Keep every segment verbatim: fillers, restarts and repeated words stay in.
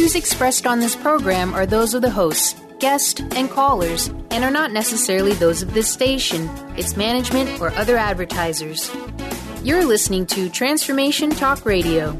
views expressed on this program are those of the hosts, guests, and callers, and are not necessarily those of this station, its management, or other advertisers. You're listening to Transformation Talk Radio.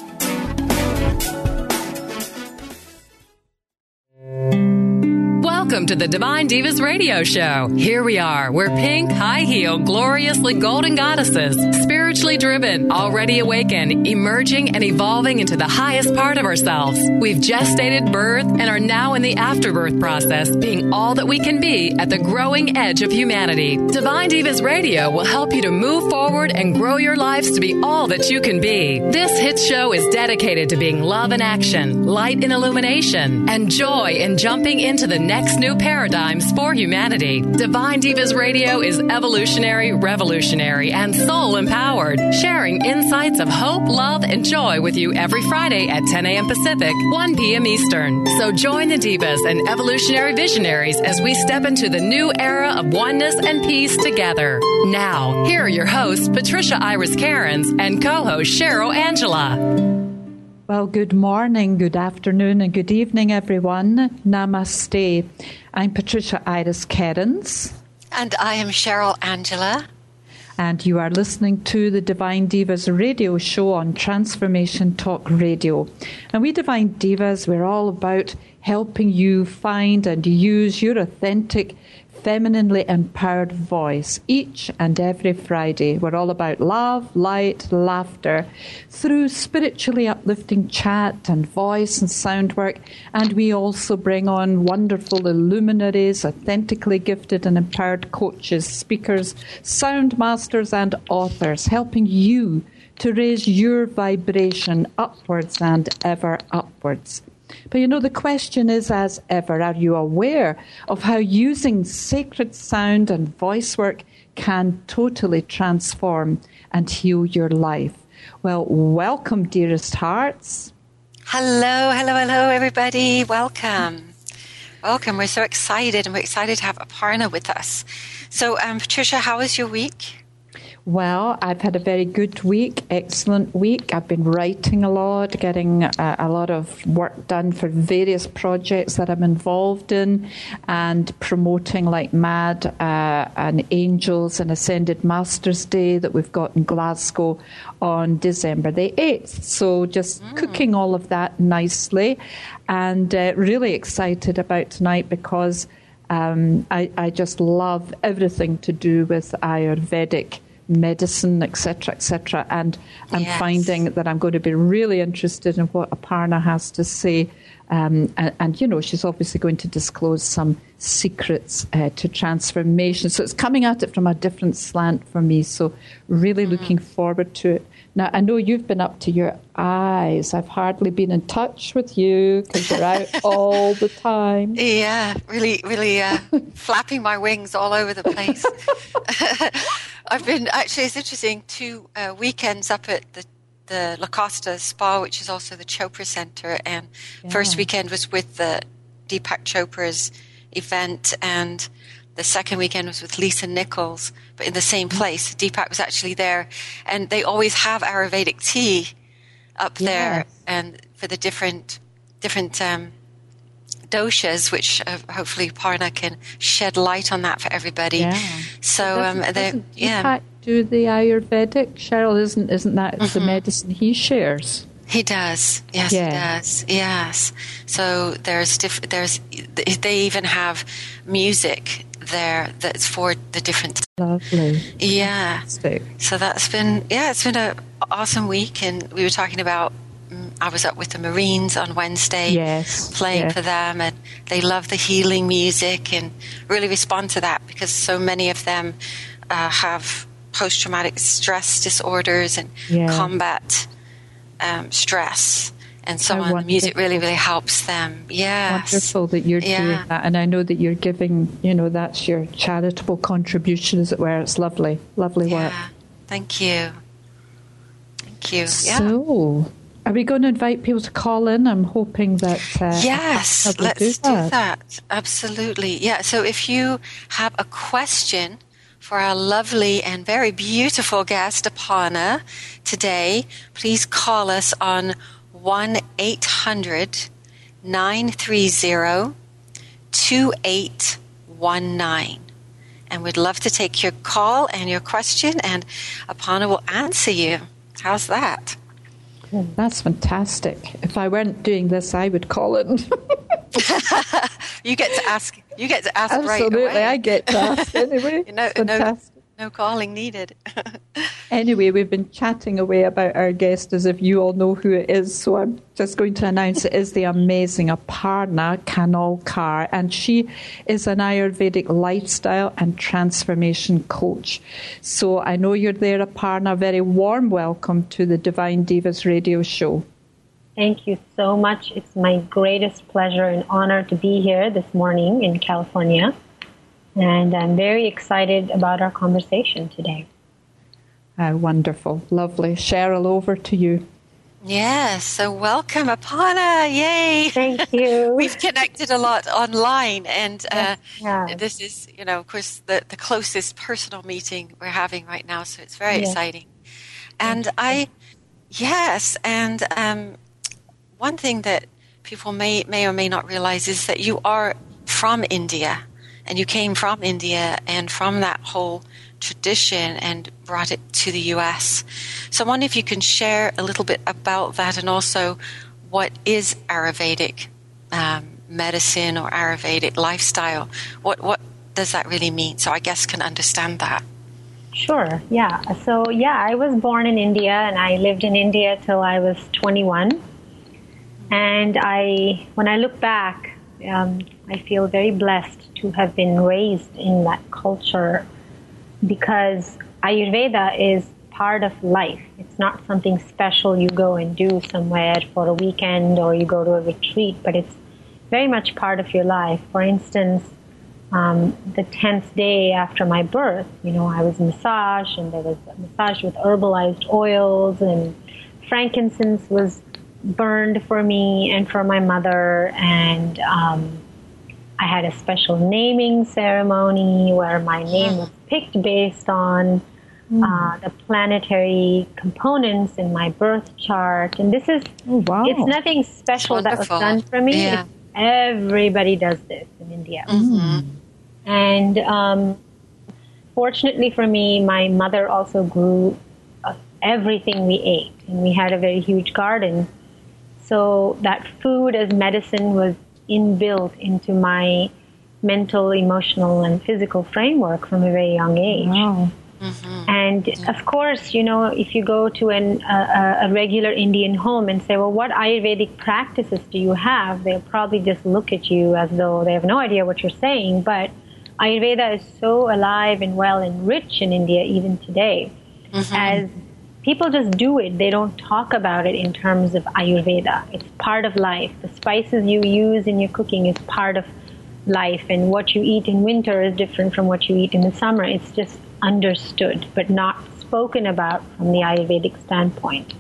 Welcome to the Divine Divas Radio Show. Here we are. We're pink, high-heeled, gloriously golden goddesses, spiritually driven, already awakened, emerging and evolving into the highest part of ourselves. We've gestated, birthed, and are now in the afterbirth process, being all that we can be at the growing edge of humanity. Divine Divas Radio will help you to move forward and grow your lives to be all that you can be. This hit show is dedicated to being love in action, light in illumination, and joy in jumping into the next new paradigms for humanity. Divine Divas Radio is evolutionary, revolutionary, and soul-empowered, sharing insights of hope, love, and joy with you every Friday at ten a.m. Pacific, one p.m. Eastern. So join the Divas and evolutionary visionaries as we step into the new era of oneness and peace together. Now, here are your hosts, Patricia Iris Cairns and co-host Cheryl Angela. Well, good morning, good afternoon, and good evening, everyone. Namaste. I'm Patricia Iris Cairns. And I am Cheryl Angela. And you are listening to the Divine Divas radio show on Transformation Talk Radio. And we Divine Divas, we're all about helping you find and use your authentic, femininely empowered voice each and every Friday. We're all about love, light, laughter through spiritually uplifting chat and voice and sound work. And we also bring on wonderful illuminaries, authentically gifted and empowered coaches, speakers, sound masters and authors, helping you to raise your vibration upwards and ever upwards. But you know, the question is, as ever, are you aware of how using sacred sound and voice work can totally transform and heal your life? Well, welcome, dearest hearts. Hello, hello, hello, everybody. Welcome. Welcome. We're so excited, and we're excited to have Aparna with us. So, um, Patricia, how was your week? Well, I've had a very good week, excellent week. I've been writing a lot, getting a, a lot of work done for various projects that I'm involved in, and promoting like mad uh, an Angels and Ascended Masters Day that we've got in Glasgow on December the eighth. So just mm. cooking all of that nicely, and uh, really excited about tonight because um, I, I just love everything to do with Ayurvedic medicine, et cetera, et cetera. And I'm yes. finding that I'm going to be really interested in what Aparna has to say. Um, and, and, you know, she's obviously going to disclose some secrets uh, to transformation. So it's coming at it from a different slant for me. So really mm-hmm. looking forward to it. Now, I know you've been up to your eyes. I've hardly been in touch with you because you're out all the time. Yeah, really, really uh, flapping my wings all over the place. I've been, actually, it's interesting, two uh, weekends up at the, the La Costa Spa, which is also the Chopra Center. And yeah. first weekend was with the Deepak Chopra's event, and the second weekend was with Lisa Nichols, but in the same place. Deepak was actually there. And they always have Ayurvedic tea up there, yes. and for the different different um, doshas, which uh, hopefully Aparna can shed light on that for everybody. Yeah. So um, they yeah. Deepak do the Ayurvedic? Cheryl, isn't isn't that mm-hmm. the medicine he shares? He does. Yes, yeah. he does. Yes. So there's diff- there's they even have music there that's for the different. Lovely. Yeah. Fantastic. So that's been yeah, it's been an awesome week, and we were talking about. Um, I was up with the Marines on Wednesday, yes, playing yes. for them, and they love the healing music and really respond to that because so many of them uh, have post-traumatic stress disorders and yeah. combat. Um, stress and so on. The music really, really helps them. Yeah, wonderful that you're yeah. doing that, and I know that you're giving. You know, that's your charitable contribution, as it were. It's lovely, lovely yeah. work. Thank you, thank you. So, yeah. are we going to invite people to call in? I'm hoping that. Uh, yes, let's do that. do that. Absolutely. Yeah. So, if you have a question for our lovely and very beautiful guest, Aparna, today, please call us on one eight hundred nine three zero, two eight one nine. And we'd love to take your call and your question, and Aparna will answer you. How's that? That's fantastic. If I weren't doing this, I would call it. You get to ask. You get to ask Absolutely, right away. I get to ask anyway. no, no, no calling needed. Anyway, we've been chatting away about our guest as if you all know who it is, so I'm just going to announce it is the amazing Aparna Khanolkar, and she is an Ayurvedic lifestyle and transformation coach. So I know you're there, Aparna. A very warm welcome to the Divine Divas radio show. Thank you so much. It's my greatest pleasure and honor to be here this morning in California. And I'm very excited about our conversation today. Ah, wonderful. Lovely. Cheryl, over to you. Yes, so welcome, Aparna. Yay. Thank you. We've connected a lot online, and uh, yeah. this is, you know, of course, the, the closest personal meeting we're having right now, so it's very yes. exciting. And I, yes, and um, one thing that people may, may or may not realize is that you are from India, and you came from India and from that whole tradition and brought it to the U S. So I wonder if you can share a little bit about that, and also what is Ayurvedic um, medicine or Ayurvedic lifestyle. What what does that really mean? So I guess can understand that. Sure, yeah. So yeah, I was born in India, and I lived in India till I was twenty-one. And I, when I look back, um, I feel very blessed to have been raised in that culture, because Ayurveda is part of life. It's not something special you go and do somewhere for a weekend or you go to a retreat, but it's very much part of your life. For instance, um, the tenth day after my birth, you know, I was massaged, and there was a massage with herbalized oils, and frankincense was burned for me and for my mother, and um, I had a special naming ceremony where my name was picked based on mm. uh, the planetary components in my birth chart. And this is, oh, wow. it's nothing special that was done for me. Yeah. It's, everybody does this in India. Mm-hmm. And um, fortunately for me, my mother also grew uh, everything we ate. And we had a very huge garden. So that food as medicine was inbuilt into my mental, emotional, and physical framework from a very young age. Wow. Mm-hmm. And of course, you know, if you go to an, uh, a regular Indian home and say, well, what Ayurvedic practices do you have? They'll probably just look at you as though they have no idea what you're saying. But Ayurveda is so alive and well and rich in India even today. Mm-hmm. As people just do it. They don't talk about it in terms of Ayurveda. It's part of life. The spices you use in your cooking is part of life, and what you eat in winter is different from what you eat in the summer. It's just understood, but not spoken about from the Ayurvedic standpoint.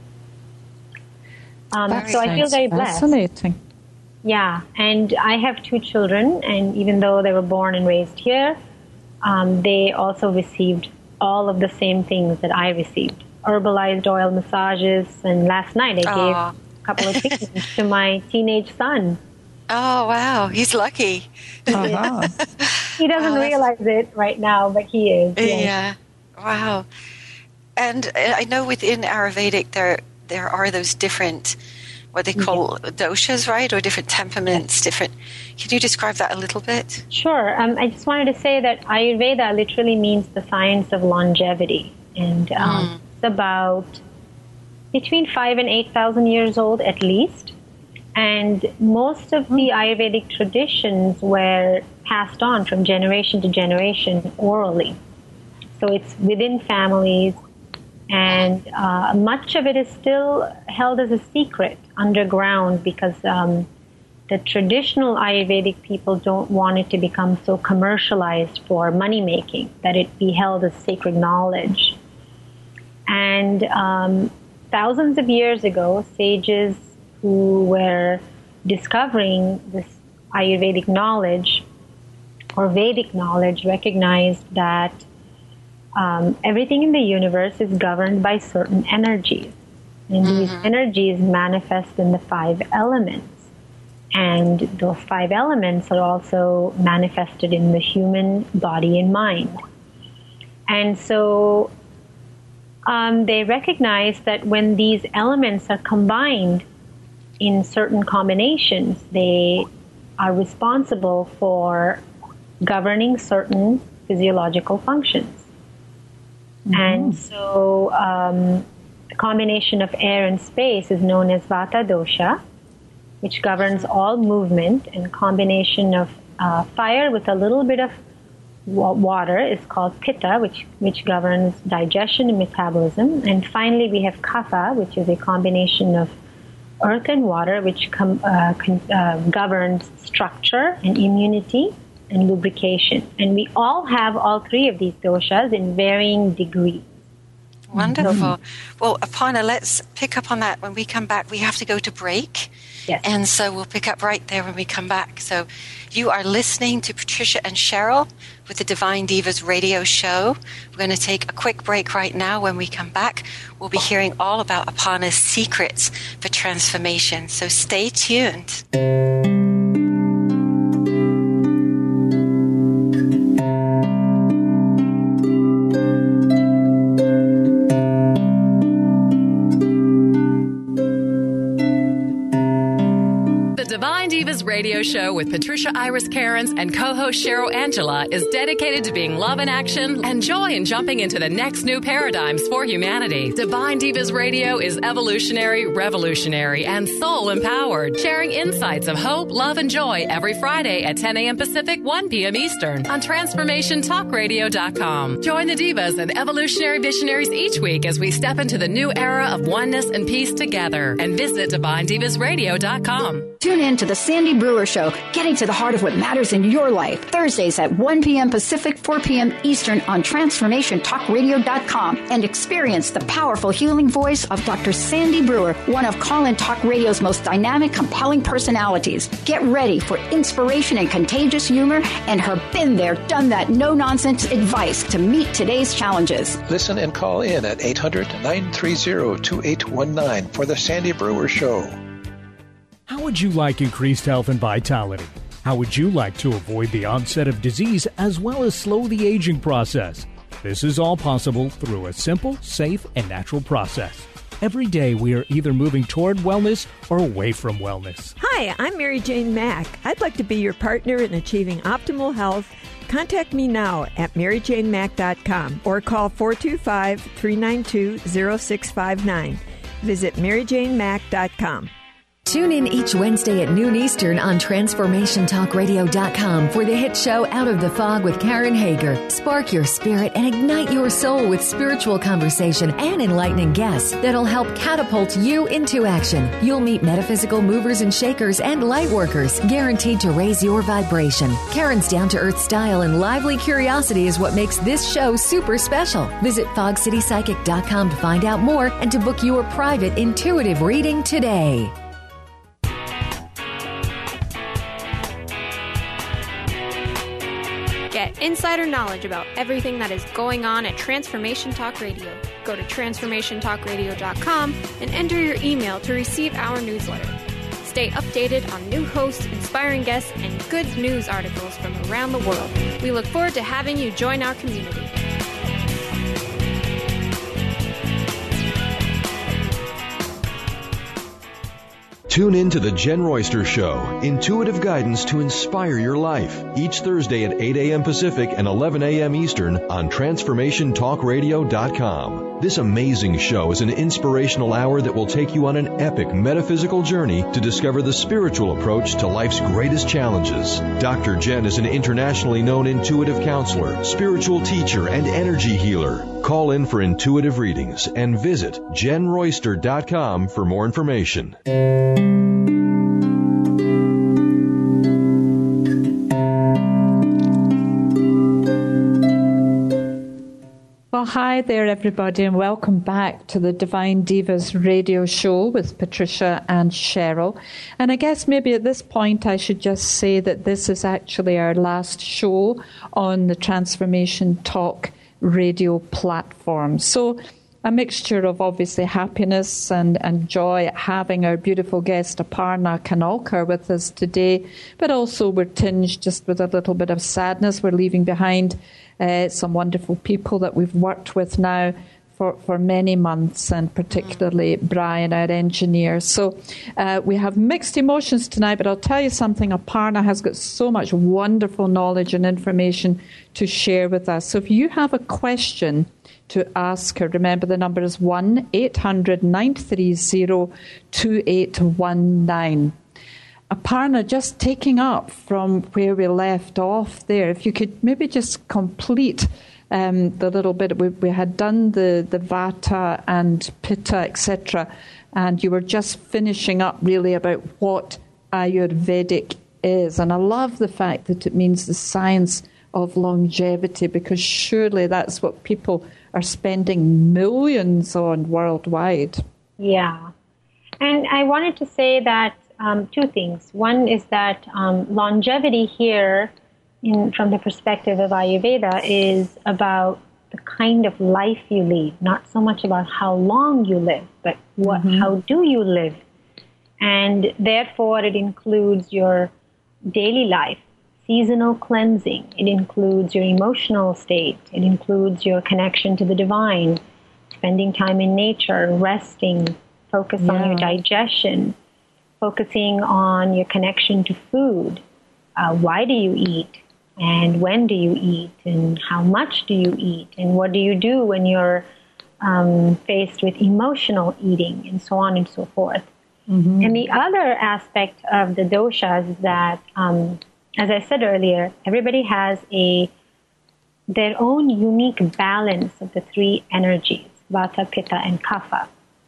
Um, so I feel very blessed. Fascinating. Yeah, and I have two children, and even though they were born and raised here, um, they also received all of the same things that I received. Herbalized oil massages, and last night I gave Aww. a couple of things to my teenage son. Oh, wow. He's lucky. Uh-huh. He doesn't Wow, realize it right now, but he is. Yes. Yeah. Wow. And I know within Ayurvedic there there are those different, what they call yeah. doshas, right? Or different temperaments, different. Can you describe that a little bit? Sure. Um, I just wanted to say that Ayurveda literally means the science of longevity. And um, mm. it's about between five and eight thousand years old at least. And most of the Ayurvedic traditions were passed on from generation to generation orally. So it's within families, and uh, much of it is still held as a secret underground, because um, the traditional Ayurvedic people don't want it to become so commercialized for money-making, that it be held as sacred knowledge. And um, thousands of years ago, sages who were discovering this Ayurvedic knowledge or Vedic knowledge recognized that um, everything in the universe is governed by certain energies. And mm-hmm. these energies manifest in the five elements. And those five elements are also manifested in the human body and mind. And so um, they recognize that when these elements are combined in certain combinations, they are responsible for governing certain physiological functions. Mm-hmm. And so um, the combination of air and space is known as Vata dosha, which governs all movement, and combination of uh, fire with a little bit of wa- water is called Pitta, which, which governs digestion and metabolism. And finally, we have Kapha, which is a combination of earth and water, which com- uh, con- uh, governs structure and immunity and lubrication. And we all have all three of these doshas in varying degrees. Wonderful. Well, Aparna, let's pick up on that when we come back. We have to go to break. Yes. And so we'll pick up right there when we come back. So you are listening to Patricia and Cheryl with the Divine Divas radio show. We're going to take a quick break right now. When we come back, we'll be hearing all about Aparna's secrets for transformation. So stay tuned. Divas radio show with Patricia Iris Cairns and co-host Cheryl Angela is dedicated to being love in action and joy in jumping into the next new paradigms for humanity. Divine Divas Radio is evolutionary, revolutionary, and soul-empowered, sharing insights of hope, love, and joy every Friday at ten a.m. Pacific, one p.m. Eastern on transformation talk radio dot com. Join the Divas and evolutionary visionaries each week as we step into the new era of oneness and peace together, and visit divine divas radio dot com. Tune in to the Sandy Brewer Show, getting to the heart of what matters in your life. Thursdays at one p.m. Pacific, four p.m. Eastern on transformation talk radio dot com, and experience the powerful healing voice of Doctor Sandy Brewer, one of Call-In Talk Radio's most dynamic, compelling personalities. Get ready for inspiration and contagious humor and her been there, done that, no-nonsense advice to meet today's challenges. Listen and call in at eight hundred, nine three zero, two eight one nine for the Sandy Brewer Show. How would you like increased health and vitality? How would you like to avoid the onset of disease as well as slow the aging process? This is all possible through a simple, safe, and natural process. Every day we are either moving toward wellness or away from wellness. Hi, I'm Mary Jane Mack. I'd like to be your partner in achieving optimal health. Contact me now at mary jane mack dot com or call four two five, three nine two, zero six five nine. Visit mary jane mack dot com. Tune in each Wednesday at noon Eastern on transformation talk radio dot com for the hit show Out of the Fog with Karen Hager. Spark your spirit and ignite your soul with spiritual conversation and enlightening guests that'll help catapult you into action. You'll meet metaphysical movers and shakers and light workers, guaranteed to raise your vibration. Karen's down-to-earth style and lively curiosity is what makes this show super special. Visit fog city psychic dot com to find out more and to book your private intuitive reading today. Get insider knowledge about everything that is going on at Transformation Talk Radio. Go to transformation talk radio dot com and enter your email to receive our newsletter. Stay updated on new hosts, inspiring guests, and good news articles from around the world. We look forward to having you join our community. Tune in to The Jen Royster Show, intuitive guidance to inspire your life, each Thursday at eight a.m. Pacific and eleven a.m. Eastern on transformation talk radio dot com. This amazing show is an inspirational hour that will take you on an epic metaphysical journey to discover the spiritual approach to life's greatest challenges. Doctor Jen is an internationally known intuitive counselor, spiritual teacher, and energy healer. Call in for intuitive readings and visit jen royster dot com for more information. Well, hi there, everybody, and welcome back to the Divine Divas radio show with Patricia and Cheryl. And I guess maybe at this point I should just say that this is actually our last show on the Transformation Talk radio platform. So a mixture of obviously happiness and, and joy at having our beautiful guest Aparna Kanolkar with us today, but also we're tinged just with a little bit of sadness. We're leaving behind uh, some wonderful people that we've worked with now for, for many months, and particularly Brian, our engineer. So uh, we have mixed emotions tonight, but I'll tell you something, Aparna has got so much wonderful knowledge and information to share with us. So if you have a question to ask her, remember the number is one eight hundred nine three zero two eight one nine. Aparna, just taking up from where we left off there, if you could maybe just complete um, the little bit. We, we had done the, the Vata and Pitta, et cetera, and you were just finishing up really about what Ayurvedic is. And I love the fact that it means the science of longevity, because surely that's what people are spending millions on worldwide. Yeah. And I wanted to say that um, two things. One is that um, longevity here, in, from the perspective of Ayurveda, is about the kind of life you lead, not so much about how long you live, but what, mm-hmm. how do you live? And therefore, it includes your daily life, seasonal cleansing. It includes your emotional state. It includes your connection to the divine, spending time in nature, resting, focus yeah. on your digestion, focusing on your connection to food. Uh, why do you eat? And when do you eat? And how much do you eat? And what do you do when you're um, faced with emotional eating, and so on and so forth. Mm-hmm. And the other aspect of the doshas is that, um, as I said earlier, everybody has a their own unique balance of the three energies, Vata, Pitta, and Kapha.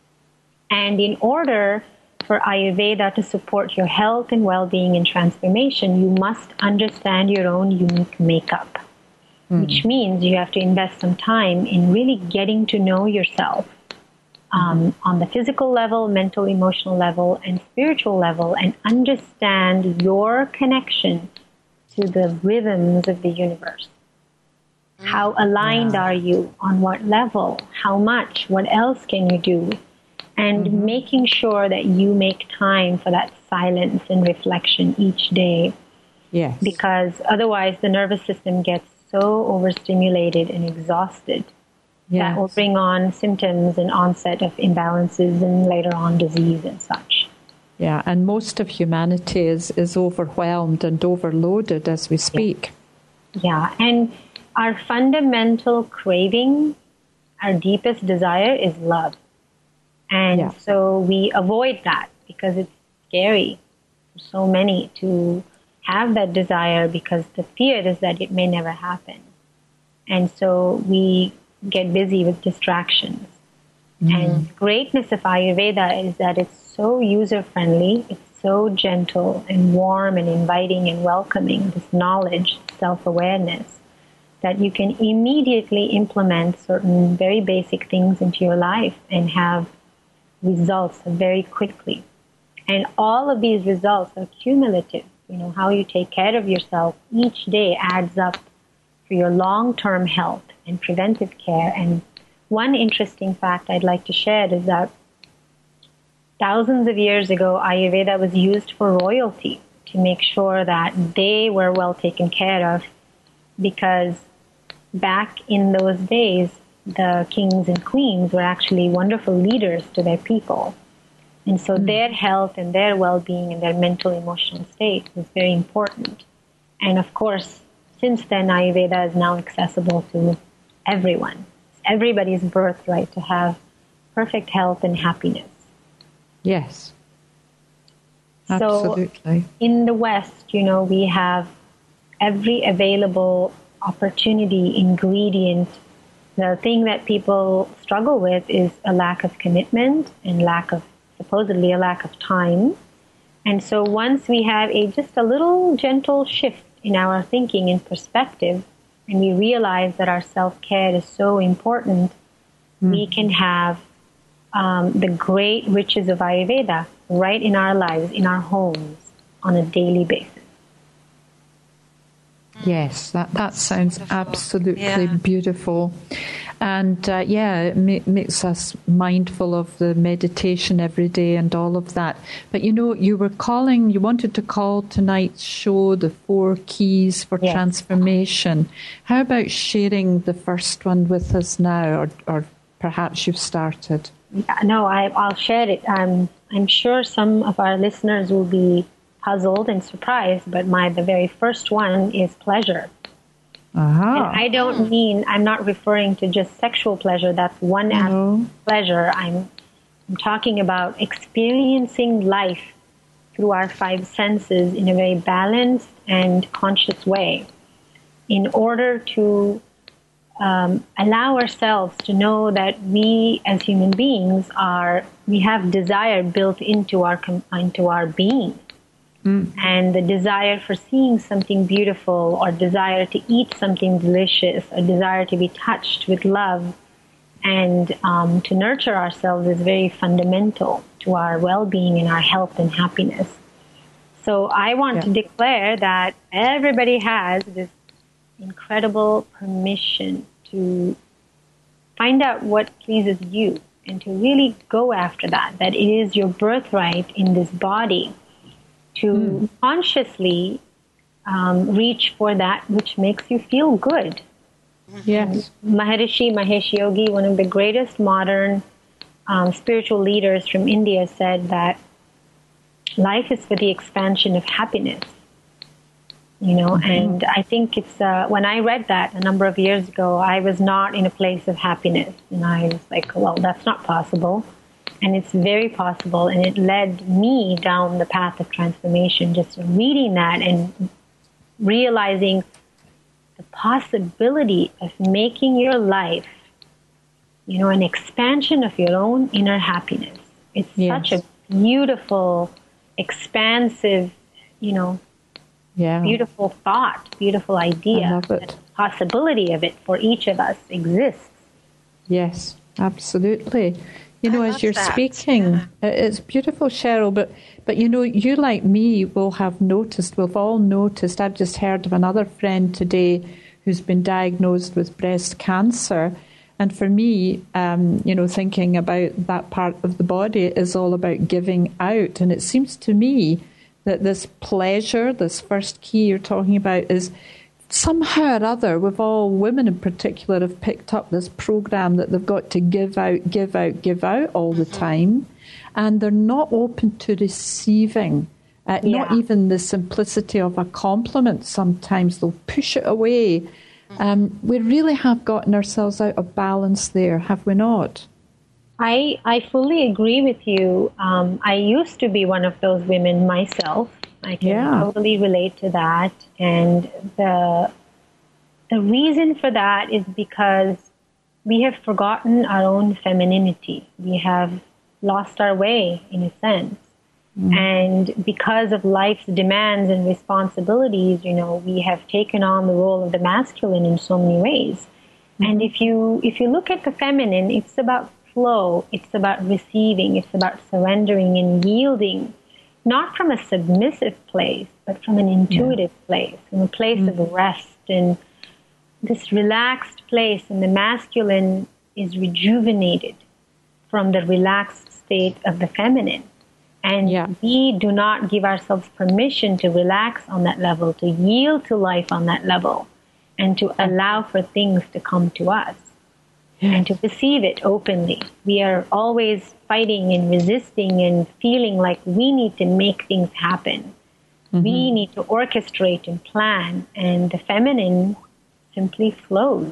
And in order for Ayurveda to support your health and well-being and transformation, you must understand your own unique makeup, mm. which means you have to invest some time in really getting to know yourself um, mm-hmm. on the physical level, mental, emotional level, and spiritual level, and understand your connection to the rhythms of the universe. Mm. How aligned yeah. are you? On what level? How much? What else can you do? And mm-hmm. making sure that you make time for that silence and reflection each day. Yes. Because otherwise the nervous system gets so overstimulated and exhausted yes. that will bring on symptoms and onset of imbalances and later on disease and such. Yeah, and most of humanity is, is overwhelmed and overloaded as we speak. Yeah. yeah, and our fundamental craving, our deepest desire is love. And yeah. so we avoid that because it's scary for so many to have that desire, because the fear is that it may never happen. And so we get busy with distractions. Mm. And greatness of Ayurveda is that it's so user-friendly, it's so gentle and warm and inviting and welcoming, this knowledge, self-awareness, that you can immediately implement certain very basic things into your life and have results very quickly. And all of these results are cumulative. You know, how you take care of yourself each day adds up for your long-term health and preventive care. And one interesting fact I'd like to share is that thousands of years ago, Ayurveda was used for royalty to make sure that they were well taken care of, because back in those days, the kings and queens were actually wonderful leaders to their people. And so mm. their health and their well-being and their mental, emotional state was very important. And of course, since then, Ayurveda is now accessible to everyone. It's everybody's birthright to have perfect health and happiness. Yes. Absolutely. So in the West, you know, we have every available opportunity, ingredient. The thing that people struggle with is a lack of commitment and lack of, supposedly a lack of time. And so once we have a just a little gentle shift in our thinking and perspective, and we realize that our self-care is so important, mm. we can have um, the great riches of Ayurveda right in our lives, in our homes, on a daily basis. Yes, that, that sounds absolutely yeah. beautiful. And uh, yeah, it ma- makes us mindful of the meditation every day and all of that. But you know, you were calling, you wanted to call tonight's show the four keys for yes. transformation. How about sharing the first one with us now, or, or perhaps you've started? Yeah, no, I, I'll share it. Um, I'm sure some of our listeners will be puzzled and surprised, but my the very first one is pleasure. Uh-huh. And I don't mean, I'm not referring to just sexual pleasure. That's one aspect of pleasure. I'm, I'm talking about experiencing life through our five senses in a very balanced and conscious way in order to um, allow ourselves to know that we as human beings are, we have desire built into our, into our being. Mm. And the desire for seeing something beautiful, or desire to eat something delicious, or desire to be touched with love and um, to nurture ourselves is very fundamental to our well-being and our health and happiness. So I want yeah. to declare that everybody has this incredible permission to find out what pleases you and to really go after that, that it is your birthright in this body to mm. consciously um, reach for that which makes you feel good. Yes. Maharishi Mahesh Yogi, one of the greatest modern um, spiritual leaders from India, said that life is for the expansion of happiness. You know, mm-hmm. and I think it's, uh, when I read that a number of years ago, I was not in a place of happiness. And I was like, well, that's not possible. And it's very possible, and it led me down the path of transformation, just reading that and realizing the possibility of making your life, you know, an expansion of your own inner happiness. It's yes. such a beautiful, expansive, you know, yeah. beautiful thought, beautiful idea. I love it. The possibility of it for each of us exists. Yes, absolutely. You know, I as you're that. speaking, yeah. it's beautiful, Cheryl, but, but, you know, you like me will have noticed, we've all noticed, I've just heard of another friend today who's been diagnosed with breast cancer. And for me, um, you know, thinking about that part of the body is all about giving out. And it seems to me that this pleasure, this first key you're talking about, is somehow or other, we've all, women in particular, have picked up this program that they've got to give out, give out, give out all the time. And they're not open to receiving, uh, yeah. not even the simplicity of a compliment sometimes. They'll push it away. Um, we really have gotten ourselves out of balance there, have we not? I, I fully agree with you. Um, I used to be one of those women myself. I can yeah. totally relate to that. And the the reason for that is because we have forgotten our own femininity. We have lost our way, in a sense. Mm. And because of life's demands and responsibilities, you know, we have taken on the role of the masculine in so many ways. Mm. And if you if you look at the feminine, it's about flow. It's about receiving. It's about surrendering and yielding. Not from a submissive place, but from an intuitive yeah. place, from a place mm-hmm. of rest and this relaxed place. And the masculine is rejuvenated from the relaxed state of the feminine. And yeah. we do not give ourselves permission to relax on that level, to yield to life on that level, and to allow for things to come to us. Yes. And to receive it openly. We are always fighting and resisting and feeling like we need to make things happen. Mm-hmm. We need to orchestrate and plan, and the feminine simply flows.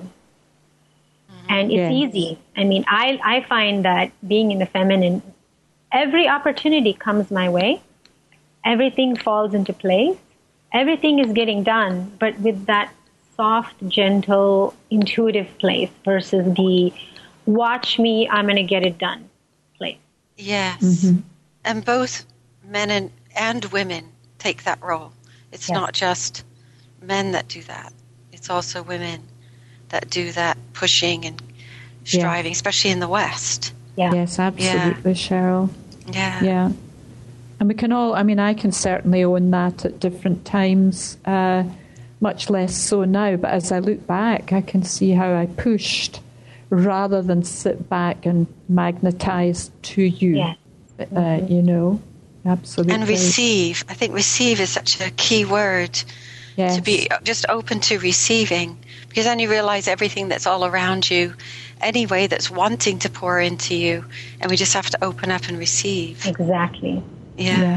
Mm-hmm. And it's yes. easy. I mean, I, I find that being in the feminine, every opportunity comes my way. Everything falls into place. Everything is getting done, but with that soft, gentle, intuitive place versus the watch me, I'm going to get it done place. Yes. Mm-hmm. And both men and, and women take that role. It's yes. not just men that do that. It's also women that do that pushing and striving, yeah. especially in the West. Yeah. Yes, absolutely, yeah. Cheryl. Yeah. Yeah. And we can all, I mean, I can certainly own that at different times, uh, much less so now, but as I look back, I can see how I pushed rather than sit back and magnetize to you. Yes. Uh, Mm-hmm. You know, absolutely. And receive. I think receive is such a key word. Yes. To be just open to receiving, because then you realize everything that's all around you, anyway, that's wanting to pour into you, and we just have to open up and receive. Exactly. Yeah. Yeah.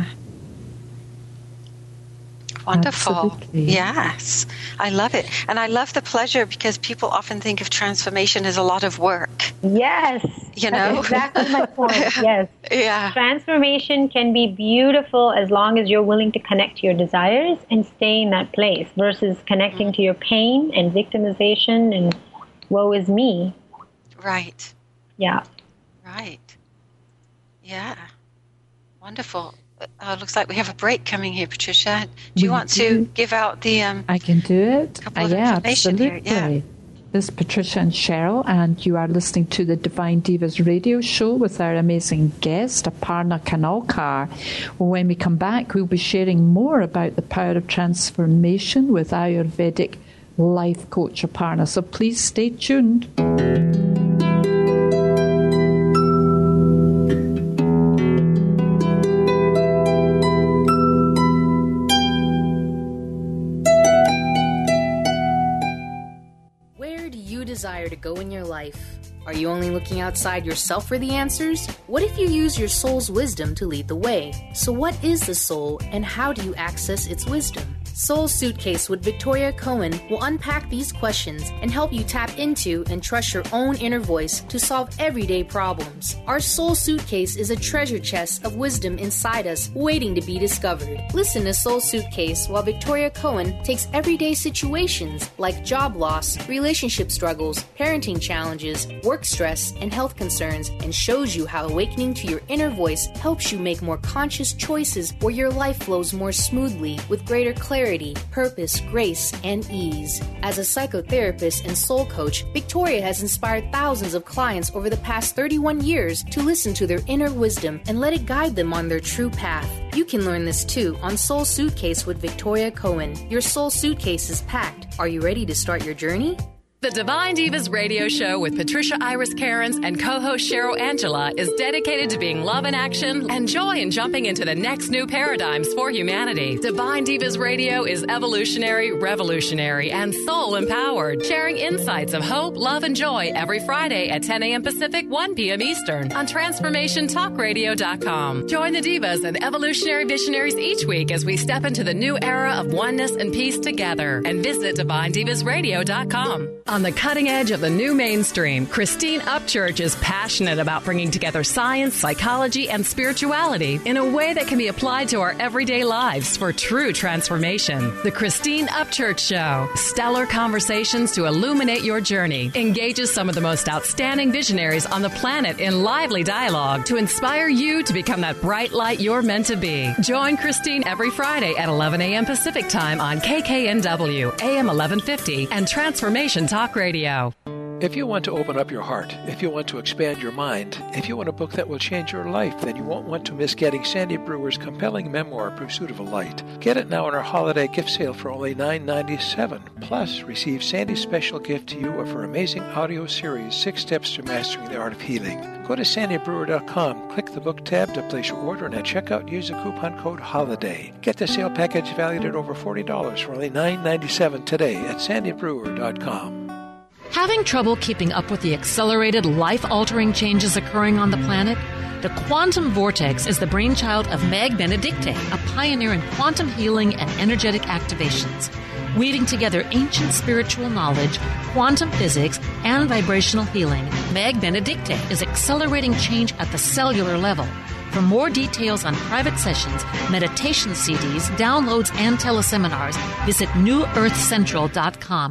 Wonderful. Absolutely. Yes. I love it. And I love the pleasure, because people often think of transformation as a lot of work. Yes. You That's know? exactly my point. Yes. Yeah. Transformation can be beautiful as long as you're willing to connect to your desires and stay in that place versus connecting to your pain and victimization and woe is me. Right. Yeah. Right. Yeah. Wonderful. Uh, looks like we have a break coming here, Patricia. Do you We want do. to give out the... Um, I can do it. couple Uh, of yeah, information here, absolutely. yeah. This is Patricia and Cheryl, and you are listening to the Divine Divas radio show with our amazing guest, Aparna Kanolkar. When we come back, we'll be sharing more about the power of transformation with Ayurvedic life coach Aparna. So please stay tuned. Desire to go in your life? Are you only looking outside yourself for the answers? What if you use your soul's wisdom to lead the way? So what is the soul, and how do you access its wisdom? Soul Suitcase with Victoria Cohen will unpack these questions and help you tap into and trust your own inner voice to solve everyday problems. Our Soul Suitcase is a treasure chest of wisdom inside us waiting to be discovered. Listen to Soul Suitcase while Victoria Cohen takes everyday situations like job loss, relationship struggles, parenting challenges, work stress, and health concerns and shows you how awakening to your inner voice helps you make more conscious choices where your life flows more smoothly with greater clarity, purpose, grace, and ease. As a psychotherapist and soul coach, Victoria has inspired thousands of clients over the past thirty-one years to listen to their inner wisdom and let it guide them on their true path. You can learn this too on Soul Suitcase with Victoria Cohen. Your soul suitcase is packed. Are you ready to start your journey? The Divine Divas radio show with Patricia Iris Cairns and co-host Cheryl Angela is dedicated to being love in action and joy in jumping into the next new paradigms for humanity. Divine Divas radio is evolutionary, revolutionary, and soul-empowered, sharing insights of hope, love, and joy every Friday at ten a.m. Pacific, one p.m. Eastern on transformation talk radio dot com. Join the divas and evolutionary visionaries each week as we step into the new era of oneness and peace together, and visit divine divas radio dot com. On the cutting edge of the new mainstream, Christine Upchurch is passionate about bringing together science, psychology, and spirituality in a way that can be applied to our everyday lives for true transformation. The Christine Upchurch Show, stellar conversations to illuminate your journey, engages some of the most outstanding visionaries on the planet in lively dialogue to inspire you to become that bright light you're meant to be. Join Christine every Friday at eleven a.m. Pacific Time on K K N W, A M eleven fifty, and Transformation Talk Radio. If you want to open up your heart, if you want to expand your mind, if you want a book that will change your life, then you won't want to miss getting Sandy Brewer's compelling memoir, Pursuit of a Light. Get it now on our holiday gift sale for only nine dollars and ninety-seven cents. Plus, receive Sandy's special gift to you of her amazing audio series, Six Steps to Mastering the Art of Healing. Go to sandy brewer dot com, click the book tab to place your order, and at checkout use the coupon code HOLIDAY. Get the sale package valued at over forty dollars for only nine dollars and ninety-seven cents today at sandy brewer dot com. Having trouble keeping up with the accelerated, life-altering changes occurring on the planet? The Quantum Vortex is the brainchild of Meg Benedicte, a pioneer in quantum healing and energetic activations. Weaving together ancient spiritual knowledge, quantum physics, and vibrational healing, Meg Benedicte is accelerating change at the cellular level. For more details on private sessions, meditation C Ds, downloads, and teleseminars, visit new earth central dot com.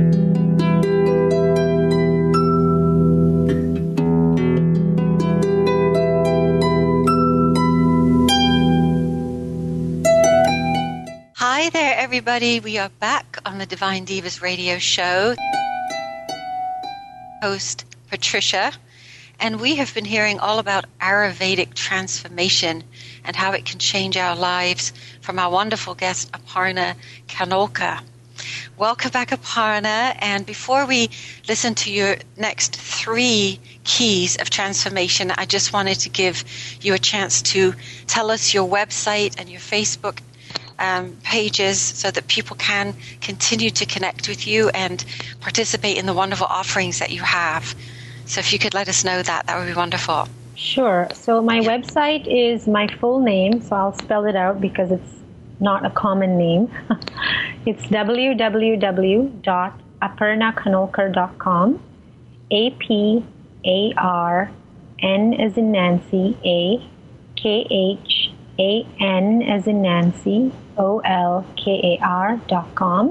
Hi there, everybody. We are back on the Divine Divas radio show. Host Patricia, and we have been hearing all about Ayurvedic transformation and how it can change our lives from our wonderful guest, Aparna Kanolkar. welcome back, Aparna. And before we listen to your next three keys of transformation, I just wanted to give you a chance to tell us your website and your Facebook um, pages so that people can continue to connect with you and participate in the wonderful offerings that you have. So if you could let us know that, that would be wonderful. Sure. So my yeah. website is my full name, so I'll spell it out because it's not a common name. It's w w w dot aparna kanolkar dot com. A P A R N as in Nancy, A K H A N as in Nancy, O L K A R dot com.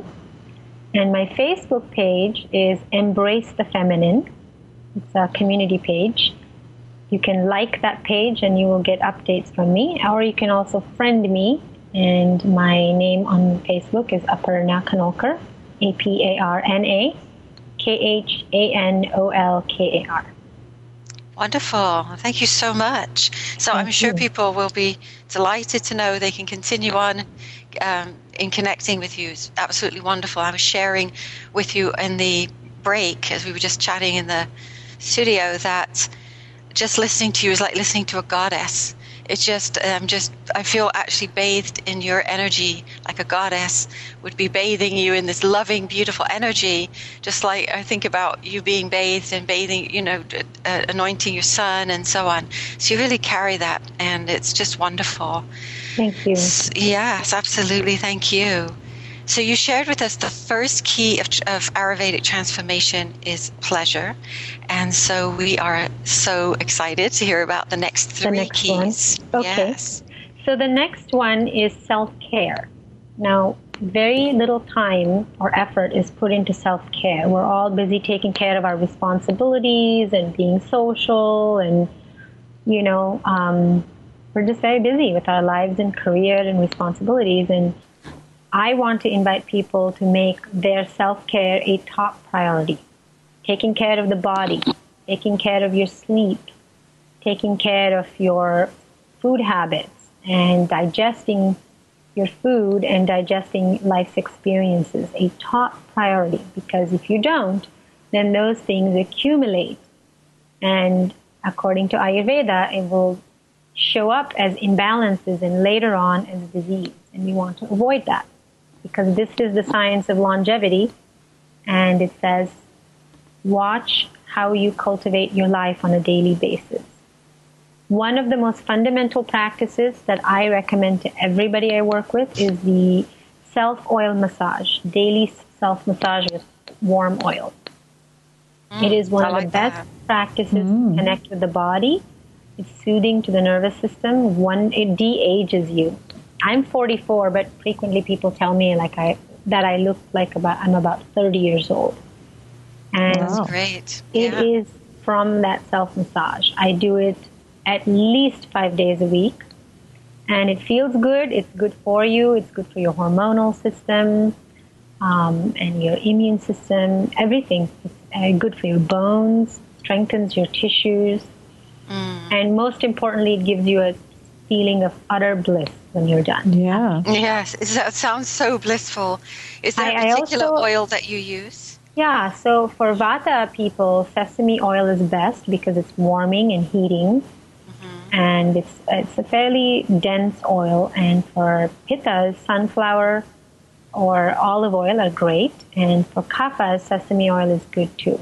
And my Facebook page is Embrace the Feminine. It's a community page. You can like that page and you will get updates from me, or you can also friend me. And my name on Facebook is Aparna Kanolkar, A P A R N A K H A N O L K A R. Wonderful. Thank you so much. So Thank I'm sure you. people will be delighted to know they can continue on um, in connecting with you. It's absolutely wonderful. I was sharing with you in the break, as we were just chatting in the studio, that just listening to you is like listening to a goddess. It's just, um, just, I feel actually bathed in your energy, like a goddess would be bathing you in this loving, beautiful energy. Just like I think about you being bathed and bathing, you know, uh, anointing your son and so on. So you really carry that, and it's just wonderful. Thank you. Yes, absolutely. Thank you. So you shared with us the first key of, of Ayurvedic transformation is pleasure. And so we are so excited to hear about the next three the next keys. One. Okay. Yes. So the next one is self-care. Now, very little time or effort is put into self-care. We're all busy taking care of our responsibilities and being social, and, you know, um, we're just very busy with our lives and career and responsibilities. And I want to invite people to make their self-care a top priority. Taking care of the body, taking care of your sleep, taking care of your food habits, and digesting your food and digesting life's experiences, a top priority. Because if you don't, then those things accumulate. And according to Ayurveda, it will show up as imbalances and later on as disease. And we want to avoid that, because this is the science of longevity. And it says, watch how you cultivate your life on a daily basis. One of the most fundamental practices that I recommend to everybody I work with is the self-oil massage, daily self-massage with warm oil. Mm, it is one I of like the best that. practices mm. to connect with the body. It's soothing to the nervous system. One, it de-ages you. I'm forty-four, but frequently people tell me like I that I look like about I'm about thirty years old. And that's great. It yeah. is from that self-massage. I do it at least five days a week, and it feels good. It's good for you. It's good for your hormonal system um, and your immune system. Everything. It's uh, good for your bones. Strengthens your tissues, mm. and most importantly, it gives you a feeling of utter bliss when you're done. Yeah. Yes, it sounds so blissful. Is there I, a particular also, oil that you use? Yeah, so for Vata people, sesame oil is best because it's warming and heating, mm-hmm. and it's it's a fairly dense oil. And for Pittas, sunflower or olive oil are great, and for Kaphas, sesame oil is good too.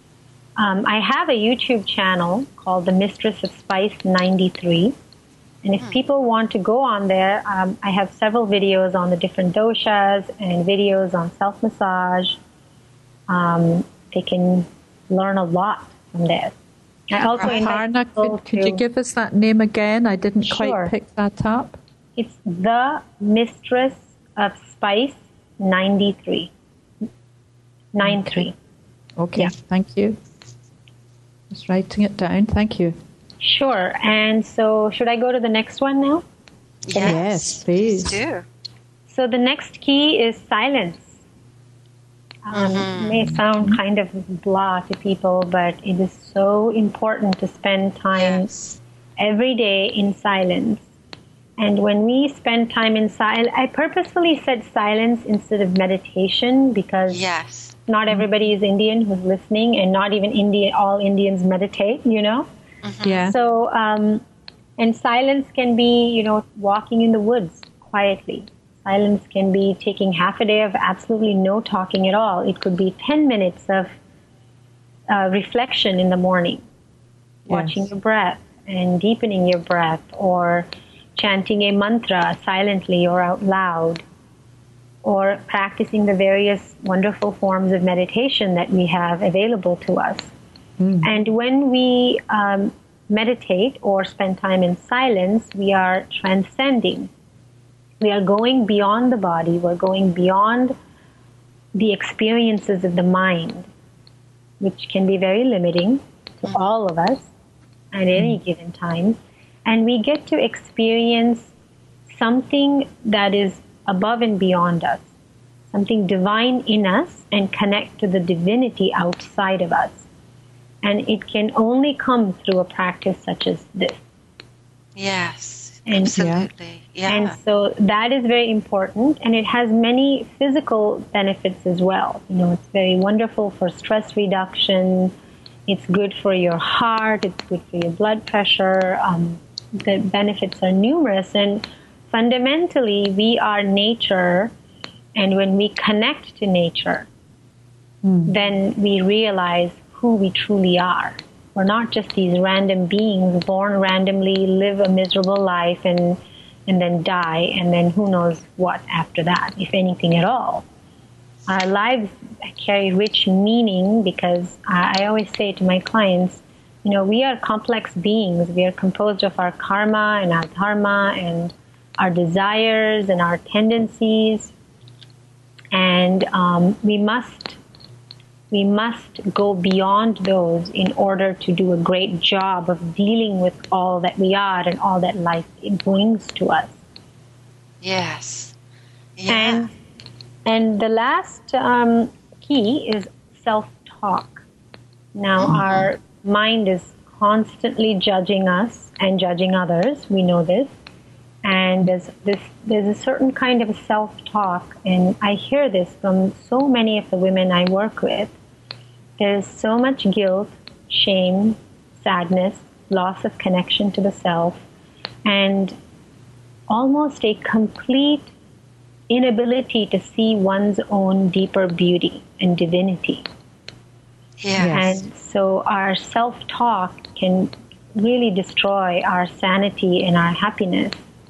Um, I have a YouTube channel called The Mistress of Spice ninety-three. And if people want to go on there, um, I have several videos on the different doshas and videos on self-massage. Um, they can learn a lot from there. I also Aparna, could, could you give us that name again? I didn't Sure. quite pick that up. It's The Mistress of Spice ninety-three. ninety-three. Okay, Yeah. thank you. Just writing it down. Thank you. Sure. And so should I go to the next one now? Yes, yes please. please do. So the next key is silence. Um, Mm-hmm. It may sound kind of blah to people, but it is so important to spend time Yes. every day in silence. And when we spend time in silence, I purposefully said silence instead of meditation because yes. not everybody is Indian who's listening, and not even Indian, all Indians meditate, you know? Mm-hmm. Yeah. So, um, and silence can be, you know, walking in the woods quietly. Silence can be taking half a day of absolutely no talking at all. It could be ten minutes of uh, reflection in the morning, yes. watching your breath and deepening your breath, or chanting a mantra silently or out loud, or practicing the various wonderful forms of meditation that we have available to us. Mm. And when we um, meditate or spend time in silence, we are transcending. We are going beyond the body. We're going beyond the experiences of the mind, which can be very limiting to mm. all of us at any mm. given time. And we get to experience something that is above and beyond us, something divine in us, and connect to the divinity outside of us. And it can only come through a practice such as this. Yes, and, absolutely. Yeah. And so that is very important, and it has many physical benefits as well. You know, it's very wonderful for stress reduction. It's good for your heart. It's good for your blood pressure. Um, the benefits are numerous, and fundamentally we are nature, and when we connect to nature, mm. then we realize who we truly are. We're not just these random beings born randomly, live a miserable life, and and then die, and then who knows what after that, if anything at all. Our lives carry rich meaning because I, I always say to my clients, you know, we are complex beings. We are composed of our karma and our dharma and our desires and our tendencies. And um, we must we must go beyond those in order to do a great job of dealing with all that we are and all that life brings to us. Yes. Yeah. And, and the last um, key is self-talk. Now, mm-hmm. our mind is constantly judging us and judging others. We know this. And there's this, there's a certain kind of self-talk, and I hear this from so many of the women I work with. There's so much guilt, shame, sadness, loss of connection to the self, and almost a complete inability to see one's own deeper beauty and divinity. Yes. And so our self-talk can really destroy our sanity and our happiness.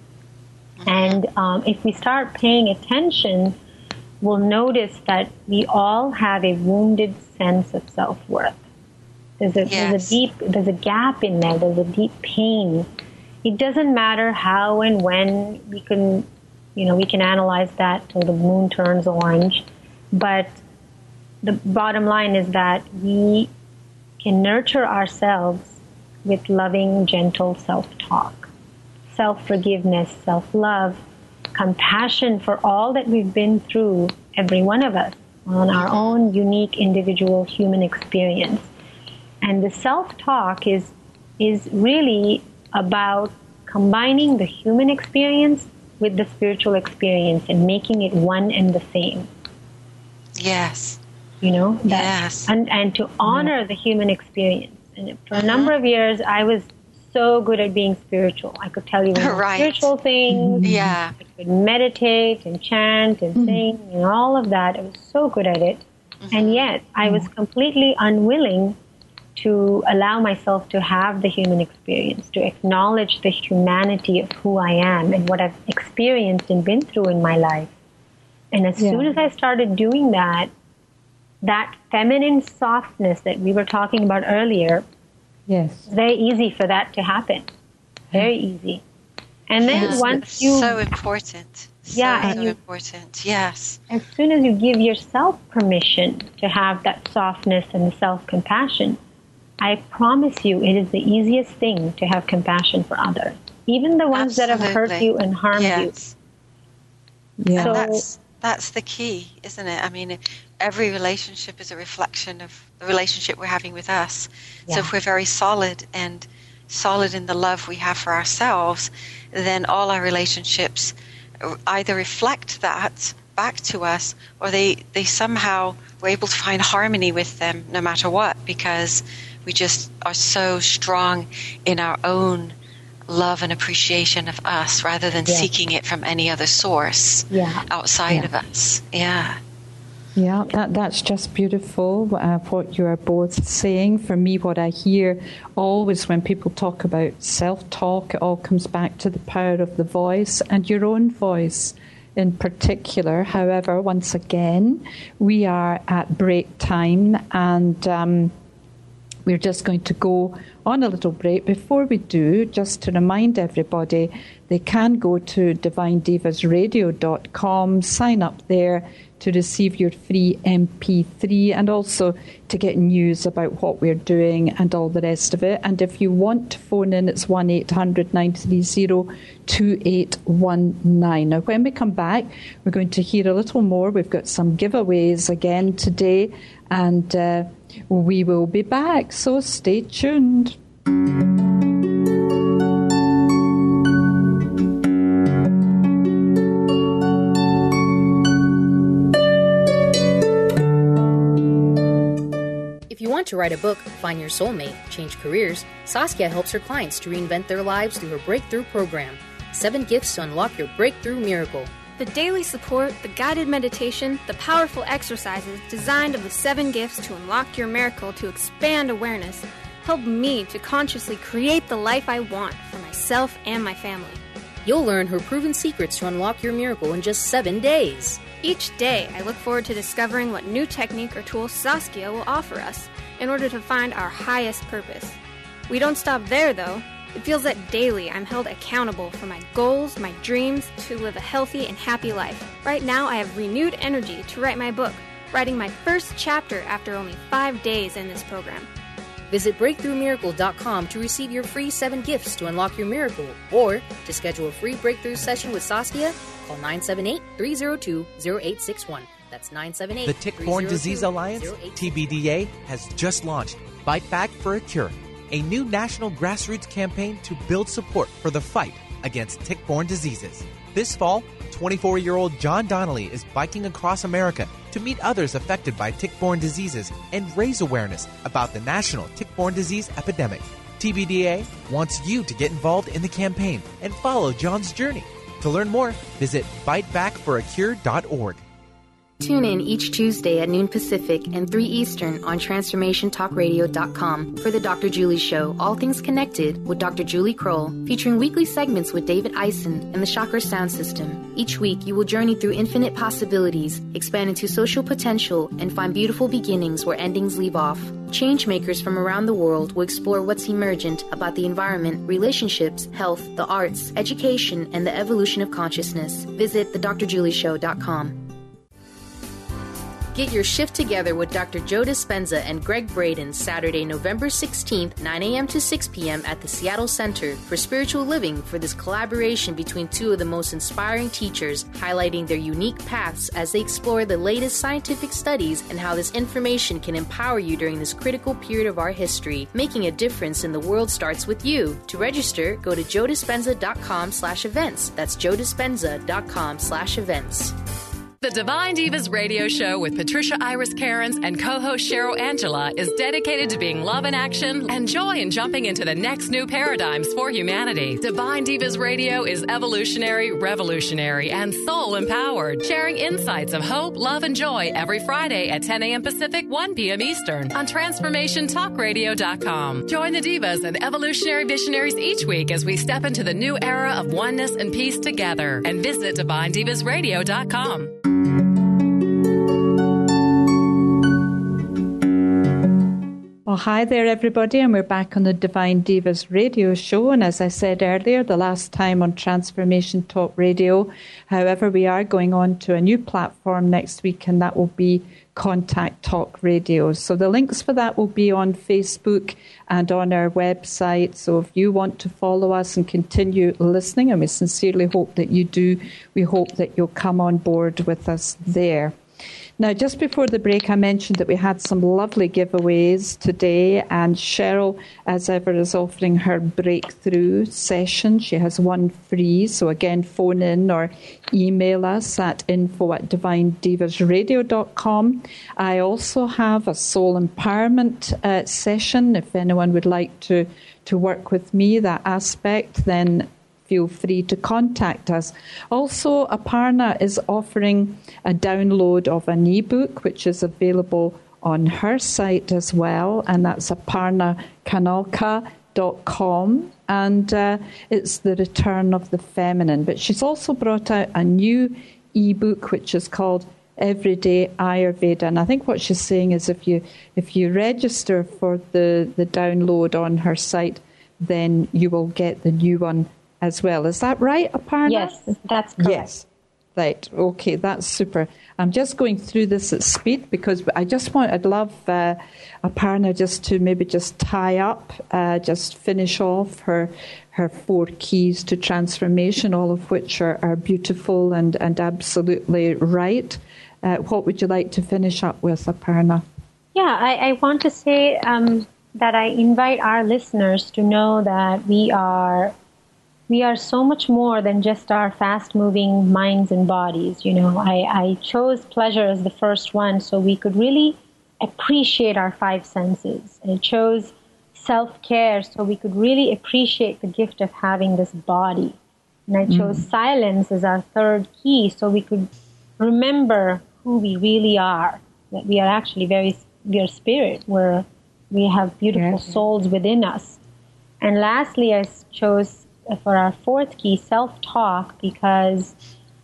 And um, if we start paying attention, we'll notice that we all have a wounded sense of self-worth. There's a, yes. there's a deep, there's a gap in there. There's a deep pain. It doesn't matter how and when we can, you know, we can analyze that till the moon turns orange. But the bottom line is that we can nurture ourselves with loving, gentle self-talk. Self-forgiveness, self-love, compassion for all that we've been through, every one of us, on our own unique individual human experience. And the self-talk is is really about combining the human experience with the spiritual experience and making it one and the same. Yes. You know? That, yes. And, and to honor mm-hmm. the human experience. And for a number of years, I was so good at being spiritual. I could tell you right. spiritual things. Yeah. I could meditate and chant and mm-hmm. sing and all of that. I was so good at it. Mm-hmm. And yet I was completely unwilling to allow myself to have the human experience, to acknowledge the humanity of who I am and what I've experienced and been through in my life. And as yeah. soon as I started doing that, that feminine softness that we were talking about earlier, yes, it's very easy for that to happen. Very easy. And then yes, once you... so important. So, yeah, so you, important. Yes. As soon as you give yourself permission to have that softness and self-compassion, I promise you it is the easiest thing to have compassion for others. Even the ones Absolutely. that have hurt you and harmed yes. you. Yeah. So, that's, that's the key, isn't it? I mean, every relationship is a reflection of the relationship we're having with us. Yeah. So if we're very solid and solid in the love we have for ourselves, then all our relationships either reflect that back to us, or they, they somehow we're able to find harmony with them no matter what, because we just are so strong in our own love and appreciation of us rather than yeah. seeking it from any other source yeah. outside yeah. of us. Yeah. Yeah, that that's just beautiful, uh, what you are both saying. For me, what I hear always when people talk about self-talk, it all comes back to the power of the voice and your own voice in particular. However, once again, we are at break time, and um, we're just going to go on a little break. Before we do, just to remind everybody, they can go to divine divas radio dot com, sign up there to receive your free M P three, and also to get news about what we're doing and all the rest of it. And if you want to phone in, it's one eight hundred nine three zero two eight one nine. Now, when we come back, we're going to hear a little more. We've got some giveaways again today, and uh, we will be back, so stay tuned. If you want to write a book, find your soulmate, change careers, Saskia helps her clients to reinvent their lives through her Breakthrough program. Seven gifts to unlock your breakthrough miracle. The daily support, the guided meditation, the powerful exercises designed of the seven gifts to unlock your miracle to expand awareness help me to consciously create the life I want for myself and my family. You'll learn her proven secrets to unlock your miracle in just seven days. Each day, I look forward to discovering what new technique or tool Saskia will offer us in order to find our highest purpose. We don't stop there, though. It feels that daily I'm held accountable for my goals, my dreams, to live a healthy and happy life. Right now, I have renewed energy to write my book, writing my first chapter after only five days in this program. Visit breakthrough miracle dot com to receive your free seven gifts to unlock your miracle, or to schedule a free breakthrough session with Saskia, call nine seven eight, three zero two, zero eight six one. That's nine seven eight, The Tick-Borne Disease Alliance, T B D A, has just launched Fight Back for a Cure, a new national grassroots campaign to build support for the fight against tick-borne diseases. This fall, twenty-four-year-old John Donnelly is biking across America to meet others affected by tick-borne diseases and raise awareness about the national tick-borne disease epidemic. T B D A wants you to get involved in the campaign and follow John's journey. To learn more, visit fight back for a cure dot org. Tune in each Tuesday at noon Pacific and three Eastern on transformation talk radio dot com for the Doctor Julie Show, All Things Connected with Doctor Julie Kroll, featuring weekly segments with David Eisen and the Chakra Sound System. Each week, you will journey through infinite possibilities, expand into social potential, and find beautiful beginnings where endings leave off. Changemakers from around the world will explore what's emergent about the environment, relationships, health, the arts, education, and the evolution of consciousness. Visit the dr julie show dot com. Get your shift together with Doctor Joe Dispenza and Greg Braden Saturday, November sixteenth, nine a.m. to six p.m. at the Seattle Center for Spiritual Living for this collaboration between two of the most inspiring teachers, highlighting their unique paths as they explore the latest scientific studies and how this information can empower you during this critical period of our history. Making a difference in the world starts with you. To register, go to joe dispenza dot com slash events. That's joe dispenza dot com slash events. The Divine Divas Radio Show with Patricia Iris Cairns and co-host Cheryl Angela is dedicated to being love in action and joy in jumping into the next new paradigms for humanity. Divine Divas Radio is evolutionary, revolutionary, and soul-empowered, sharing insights of hope, love, and joy every Friday at ten a.m. Pacific, one p.m. Eastern on transformation talk radio dot com. Join the divas and evolutionary visionaries each week as we step into the new era of oneness and peace together, and visit divine divas radio dot com. Well, hi there, everybody, and we're back on the Divine Divas Radio Show. And as I said earlier, the last time on Transformation Talk Radio. However, we are going on to a new platform next week, and that will be Contact Talk Radio. So the links for that will be on Facebook and on our website. So if you want to follow us and continue listening, and we sincerely hope that you do, we hope that you'll come on board with us there. Now, just before the break, I mentioned that we had some lovely giveaways today, and Cheryl, as ever, is offering her breakthrough session. She has one free, so again, phone in or email us at info at divine divas radio dot com. I also have a soul empowerment uh, session. If anyone would like to, to work with me, that aspect, then feel free to contact us. Also, Aparna is offering a download of an ebook, which is available on her site as well, and that's aparna kanalka dot com, and uh, it's The Return of the Feminine. But she's also brought out a new ebook, which is called Everyday Ayurveda, and I think what she's saying is if you if you register for the, the download on her site, then you will get the new one as well. Is that right, Aparna? Yes, that's correct. Yes. Right. Okay, that's super. I'm just going through this at speed because I just want, I'd love uh, Aparna just to maybe just tie up, uh, just finish off her her four keys to transformation, all of which are, are beautiful and, and absolutely right. Uh, what would you like to finish up with, Aparna? Yeah, I, I want to say um, that I invite our listeners to know that we are We are so much more than just our fast-moving minds and bodies. You know, I, I chose pleasure as the first one so we could really appreciate our five senses. And I chose self-care so we could really appreciate the gift of having this body. And I chose mm. silence as our third key so we could remember who we really are, that we are actually very, we are spirit, where we have beautiful yes. souls within us. And lastly, I chose for our fourth key, self-talk, because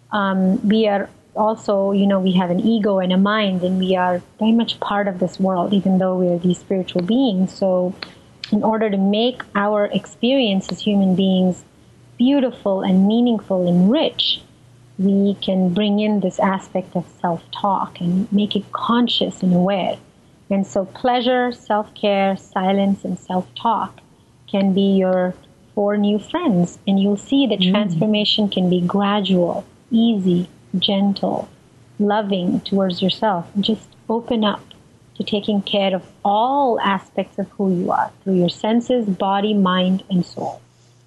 um, we are also, you know, we have an ego and a mind, and we are very much part of this world, even though we are these spiritual beings. So in order to make our experience as human beings beautiful and meaningful and rich, we can bring in this aspect of self-talk and make it conscious and aware. And so pleasure, self-care, silence, and self-talk can be your four new friends, and you'll see that mm. transformation can be gradual, easy, gentle, loving towards yourself. Just open up to taking care of all aspects of who you are through your senses, body, mind, and soul.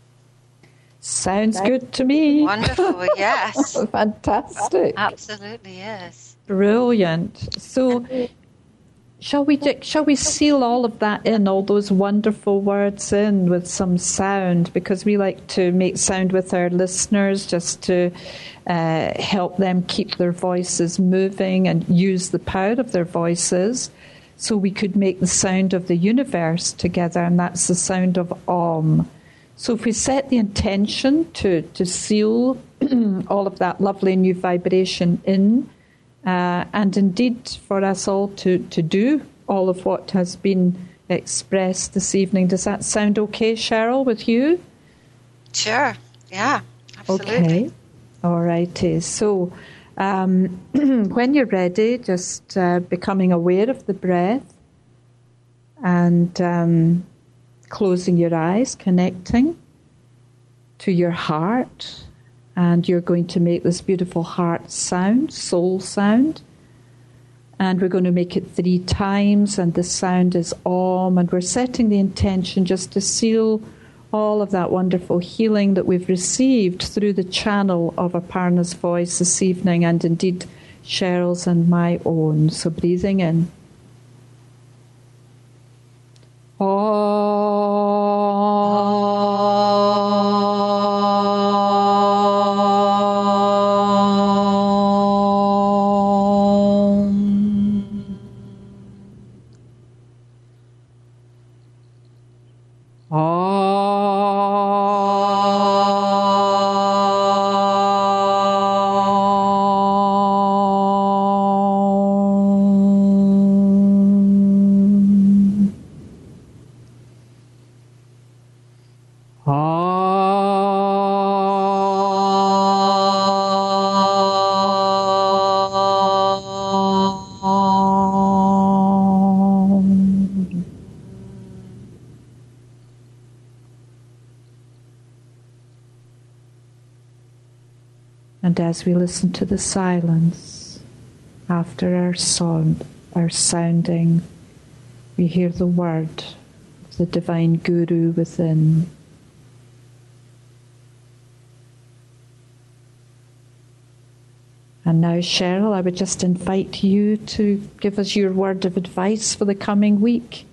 Sounds right? Good to me. Wonderful, yes. Fantastic. Absolutely, yes. Brilliant. So Shall we shall we seal all of that in, all those wonderful words in, with some sound? Because we like to make sound with our listeners just to uh, help them keep their voices moving and use the power of their voices. So we could make the sound of the universe together, and that's the sound of Om. So if we set the intention to, to seal all of that lovely new vibration in, Uh, and indeed for us all to, to do all of what has been expressed this evening. Does that sound okay, Cheryl, with you? Sure. Yeah, absolutely. Okay. All righty. So um, when you're ready, just uh, becoming aware of the breath and um, closing your eyes, connecting to your heart. And you're going to make this beautiful heart sound, soul sound. And we're going to make it three times. And the sound is Om. And we're setting the intention just to seal all of that wonderful healing that we've received through the channel of Aparna's voice this evening, and indeed Cheryl's and my own. So breathing in. And as we listen to the silence, after our song, our sounding, we hear the word of the divine guru within. And now, Cheryl, I would just invite you to give us your word of advice for the coming week.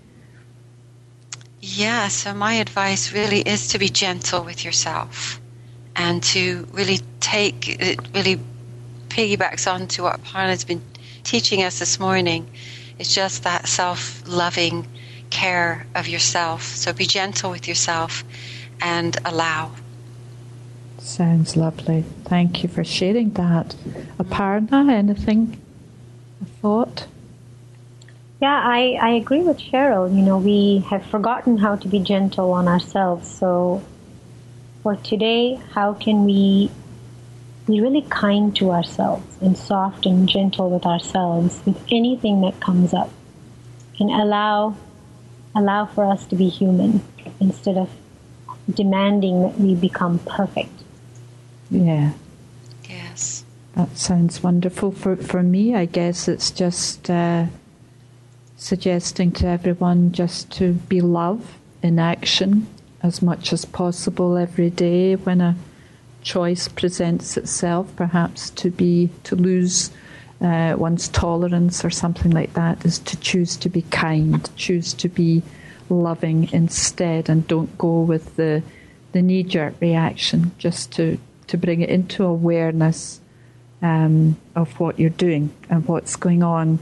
Yeah, so my advice really is to be gentle with yourself and to really take, it really piggybacks on to what Aparna's been teaching us this morning. It's just that self-loving care of yourself. So be gentle with yourself and allow. Sounds lovely. Thank you for sharing that. Aparna, anything, a thought? Yeah, I, I agree with Cheryl. You know, we have forgotten how to be gentle on ourselves. So for today, how can we be really kind to ourselves and soft and gentle with ourselves with anything that comes up, and allow allow for us to be human instead of demanding that we become perfect. Yeah. Yes. That sounds wonderful. For for me, I guess it's just uh, suggesting to everyone just to be love in action as much as possible every day when a choice presents itself, perhaps to be to lose uh, one's tolerance or something like that, is to choose to be kind, choose to be loving instead, and don't go with the the knee-jerk reaction, just to to bring it into awareness um, of what you're doing and what's going on.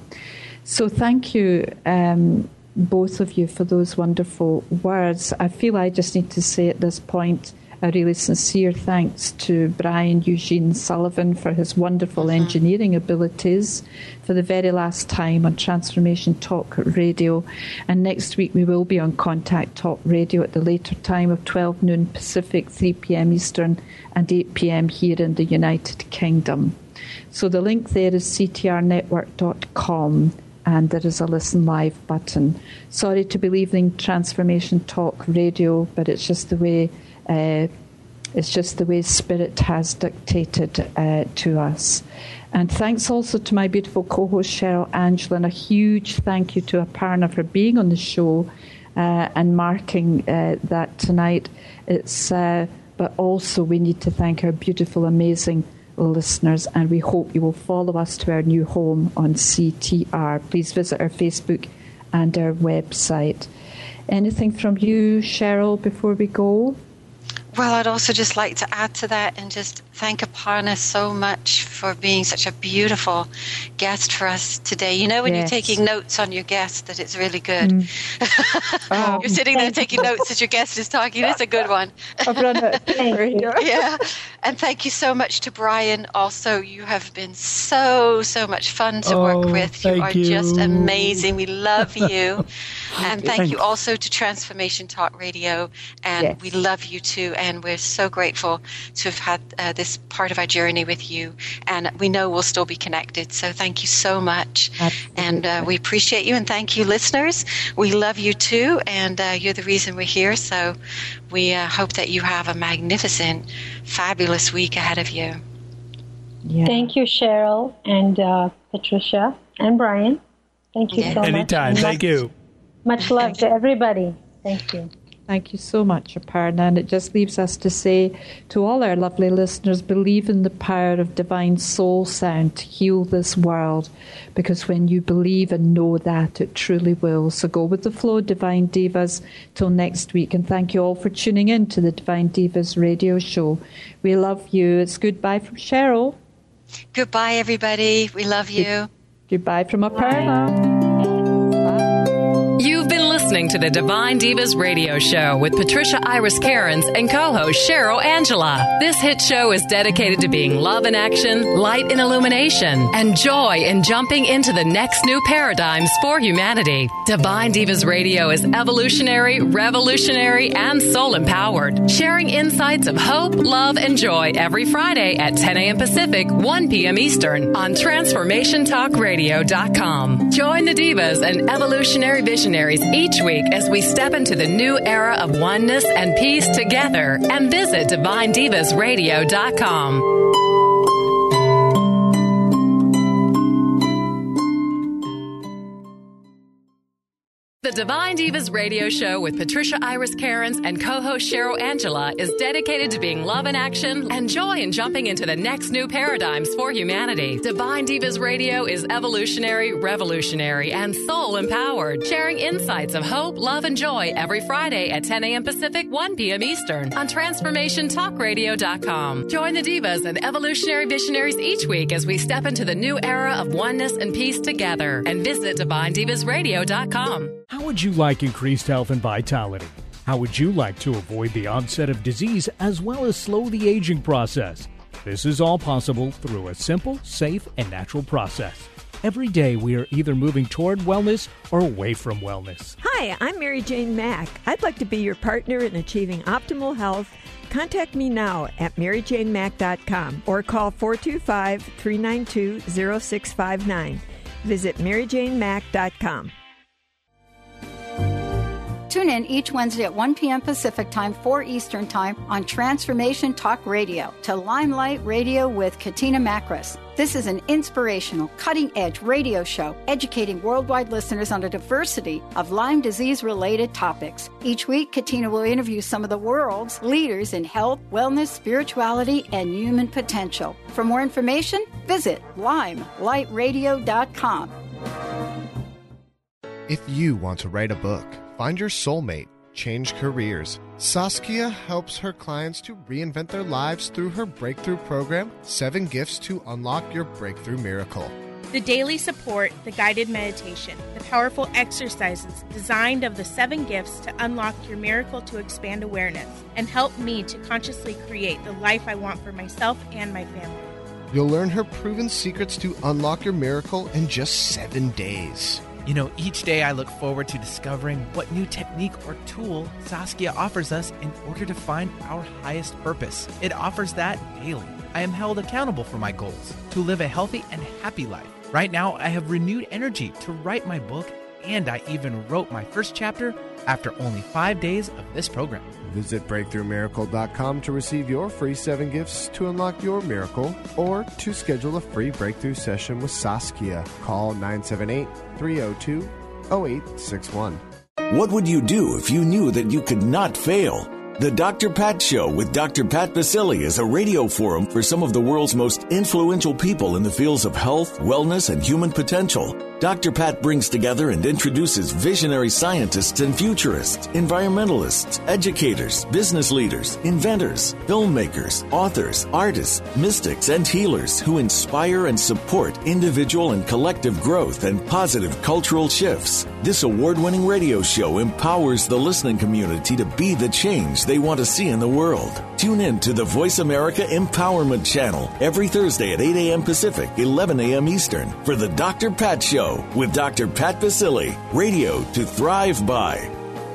So thank you, um, both of you, for those wonderful words. I feel I just need to say at this point a really sincere thanks to Brian Eugene Sullivan for his wonderful mm-hmm. engineering abilities for the very last time on Transformation Talk Radio. And next week we will be on Contact Talk Radio at the later time of twelve noon Pacific, three p.m. Eastern and eight p.m. here in the United Kingdom. So the link there is c t r network dot com. And there is a Listen Live button. Sorry to be leaving Transformation Talk Radio, but it's just the way uh, it's just the way Spirit has dictated uh, to us. And thanks also to my beautiful co-host Cheryl Angela, and a huge thank you to Aparna for being on the show uh, and marking uh, that tonight. It's uh, but also we need to thank our beautiful, amazing listeners, and we hope you will follow us to our new home on C T R. Please visit our Facebook and our website. Anything from you, Cheryl, before we go? Well, I'd also just like to add to that and just thank Aparna so much for being such a beautiful guest for us today. You know when yes. you're taking notes on your guest that it's really good. Mm. oh, you're sitting there taking notes as your guest is talking. It's a good one. I've run it. Yeah. And thank you so much to Brian. Also, you have been so, so much fun to oh, work with. You are you. just amazing. We love you. And thank Thanks. you also to Transformation Talk Radio. And yes. we love you too. And we're so grateful to have had uh, this part of our journey with you. And we know we'll still be connected. So thank you so much. Absolutely. And uh, we appreciate you. And thank you, listeners. We love you too. And uh, you're the reason we're here. So we uh, hope that you have a magnificent, fabulous week ahead of you. Yeah. Thank you, Cheryl and uh, Patricia and Brian. Thank you yeah. so much. Anytime. Thank much, you. Much love to everybody. Thank you. Thank you so much, Aparna. And it just leaves us to say to all our lovely listeners, believe in the power of divine soul sound to heal this world, because when you believe and know that, it truly will. So go with the flow, Divine Divas, till next week. And thank you all for tuning in to the Divine Divas radio show. We love you. It's goodbye from Cheryl. Goodbye, everybody. We love you. Good- goodbye from Aparna. You've been listening to the Divine Divas Radio Show with Patricia Iris Cairns and co-host Cheryl Angela. This hit show is dedicated to being love in action, light in illumination, and joy in jumping into the next new paradigms for humanity. Divine Divas Radio is evolutionary, revolutionary, and soul-empowered, sharing insights of hope, love, and joy every Friday at ten a.m. Pacific, one p.m. Eastern on Transformation Talk Radio dot com. Join the Divas and evolutionary visionaries each week as we step into the new era of oneness and peace together, and visit Divine Divas Radio dot com. The Divine Divas Radio Show with Patricia Iris Cairns and co-host Cheryl Angela is dedicated to being love in action and joy in jumping into the next new paradigms for humanity. Divine Divas Radio is evolutionary, revolutionary, and soul-empowered, sharing insights of hope, love, and joy every Friday at ten a.m. Pacific, one p.m. Eastern on Transformation Talk Radio dot com. Join the divas and evolutionary visionaries each week as we step into the new era of oneness and peace together, and visit Divine Divas Radio dot com. How would you like increased health and vitality? How would you like to avoid the onset of disease as well as slow the aging process? This is all possible through a simple, safe, and natural process. Every day we are either moving toward wellness or away from wellness. Hi, I'm Mary Jane Mack. I'd like to be your partner in achieving optimal health. Contact me now at Mary Jane Mack dot com or call four two five, three nine two, zero six five nine. Visit Mary Jane Mack dot com. Tune in each Wednesday at one p.m. Pacific Time, four Eastern Time on Transformation Talk Radio to Limelight Radio with Katina Makris. This is an inspirational, cutting-edge radio show educating worldwide listeners on a diversity of Lyme disease-related topics. Each week, Katina will interview some of the world's leaders in health, wellness, spirituality, and human potential. For more information, visit limelight radio dot com. If you want to write a book, find your soulmate, change careers, Saskia helps her clients to reinvent their lives through her breakthrough program, Seven Gifts to Unlock Your Breakthrough Miracle. The daily support, the guided meditation, the powerful exercises designed of the seven gifts to unlock your miracle to expand awareness and help me to consciously create the life I want for myself and my family. You'll learn her proven secrets to unlock your miracle in just seven days. You know, each day I look forward to discovering what new technique or tool Saskia offers us in order to find our highest purpose. It offers that daily. I am held accountable for my goals, to live a healthy and happy life. Right now, I have renewed energy to write my book, and I even wrote my first chapter after only five days of this program. Visit breakthrough miracle dot com to receive your free seven gifts to unlock your miracle or to schedule a free breakthrough session with Saskia. Call nine seven eight, three zero two, zero eight six one. What would you do if you knew that you could not fail? The Doctor Pat Show with Doctor Pat Baccili is a radio forum for some of the world's most influential people in the fields of health, wellness, and human potential. Doctor Pat brings together and introduces visionary scientists and futurists, environmentalists, educators, business leaders, inventors, filmmakers, authors, artists, mystics, and healers who inspire and support individual and collective growth and positive cultural shifts. This award-winning radio show empowers the listening community to be the change they want to see in the world. Tune in to the Voice America Empowerment Channel every Thursday at eight a.m. Pacific, eleven a.m. Eastern for the Doctor Pat Show with Doctor Pat Baccili, radio to thrive by.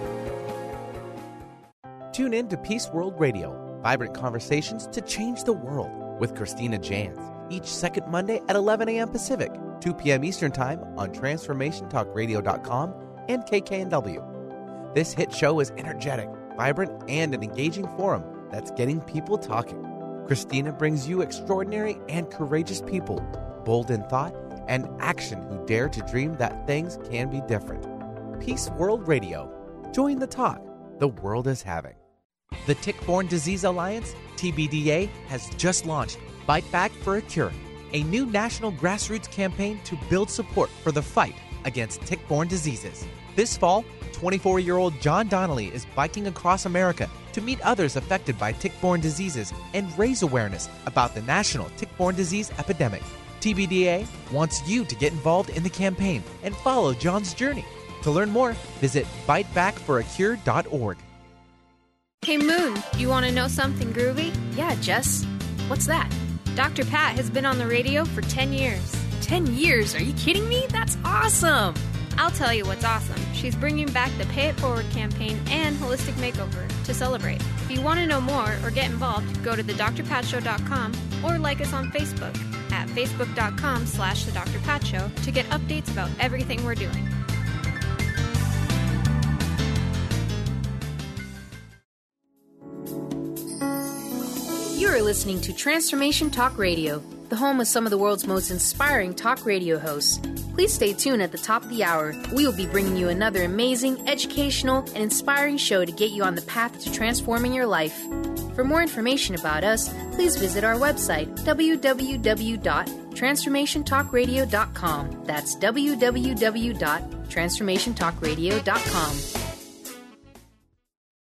Tune in to Peace World Radio, vibrant conversations to change the world with Christina Jans, each second Monday at eleven a.m. Pacific, two p.m. Eastern Time on Transformation Talk Radio dot com and K K N W. This hit show is energetic, vibrant, and an engaging forum that's getting people talking. Christina brings you extraordinary and courageous people, bold in thought and action, who dare to dream that things can be different. Peace World Radio. Join the talk the world is having. The Tick-Borne Disease Alliance, T B D A, has just launched Bite Back for a Cure, a new national grassroots campaign to build support for the fight against tick-borne diseases. This fall, twenty-four-year-old John Donnelly is biking across America to meet others affected by tick-borne diseases and raise awareness about the national tick-borne disease epidemic. T B D A wants you to get involved in the campaign and follow John's journey. To learn more, visit bite back for a cure dot org. Hey Moon, you want to know something groovy? Yeah, Jess. What's that? Doctor Pat has been on the radio for ten years. ten years? Are you kidding me? That's awesome! I'll tell you what's awesome. She's bringing back the Pay It Forward campaign and Holistic Makeover to celebrate. If you want to know more or get involved, go to the dr pat show dot com or like us on Facebook at facebook dot com slash the Doctor Pat Show to get updates about everything we're doing. You are listening to Transformation Talk Radio, the home of some of the world's most inspiring talk radio hosts. Please stay tuned at the top of the hour. We will be bringing you another amazing, educational, and inspiring show to get you on the path to transforming your life. For more information about us, please visit our website, w w w dot transformation talk radio dot com. That's w w w dot transformation talk radio dot com.